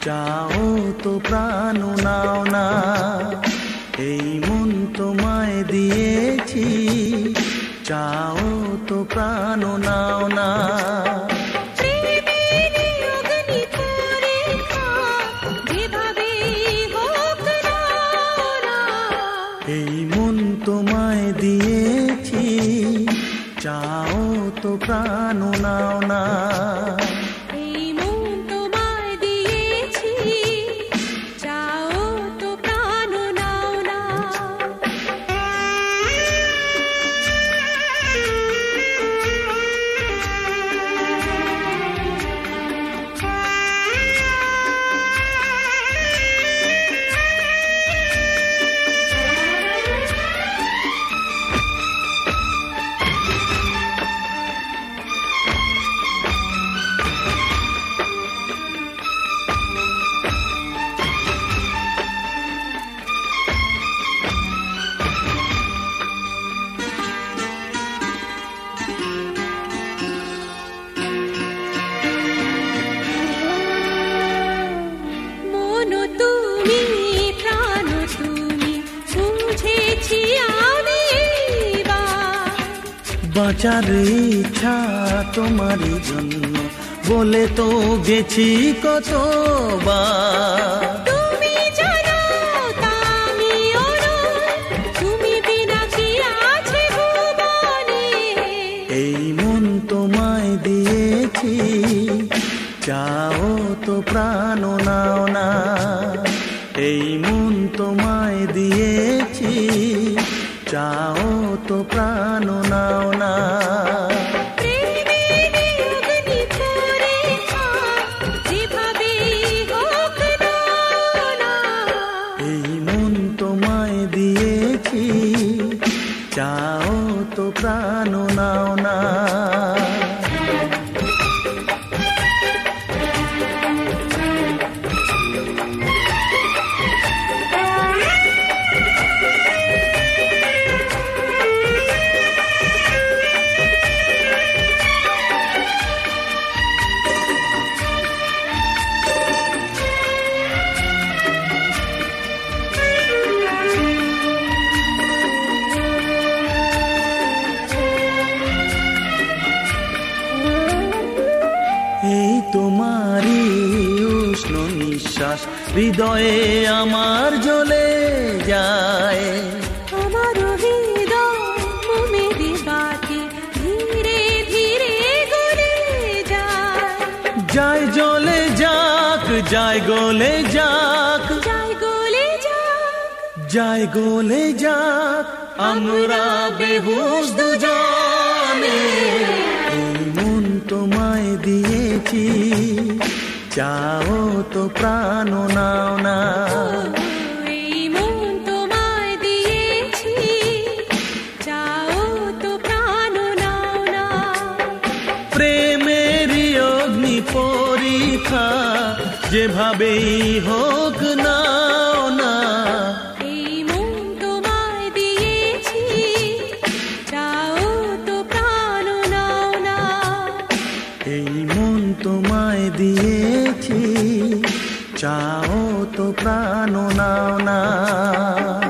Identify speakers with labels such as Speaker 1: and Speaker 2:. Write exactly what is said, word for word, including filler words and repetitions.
Speaker 1: চাও তো প্রাণ নাও না, এই মন তোমায় দিয়েছি, চাও তো প্রাণ নাও না। এই মন তোমায় দিয়েছি, চাও তো প্রাণ নাও না। বাঁচার ইচ্ছা তোমারই জন্য বলে তো গেছি কতবার।
Speaker 2: তুমি জানো তামিও নয়, তুমি বিনা কি আছে ভুবনে।
Speaker 1: এই মন তোমায় দিয়েছি, চাও তো প্রাণ নাও না। এই মন তোমায় দিয়েছি, চাও তো প্রাণ নাও না। এই মন তোমায় দিয়েছি, চাও তো প্রাণ নাও না। এই তোমারই উষ্ণ নিঃশ্বাস হৃদয়ে আমার জ্বলে যায়।
Speaker 2: আমার হৃদয় মেরি বাতি ধীরে ধীরে গলে যায়।
Speaker 1: যায় জ্বলে যাক, যায় গলে যাক,
Speaker 2: যায় গলে যাক,
Speaker 1: যায় গলে যাক, আমরা বেহুশ দুজনে। এই মন তোমায় দিয়েছি, চাও তো প্রাণ নাও না।
Speaker 2: এই মন তোমায় দিয়েছি, চাও তো প্রাণ নাও না।
Speaker 1: প্রেমেরই অগ্নি পরীক্ষা যেভাবেই হোক নাও না।
Speaker 2: এই মন তোমায় দিয়েছি, চাও তো প্রাণ নাও না।
Speaker 1: এই মন তোমায় দিয়েছি, চাও তো প্রাণ নাও না।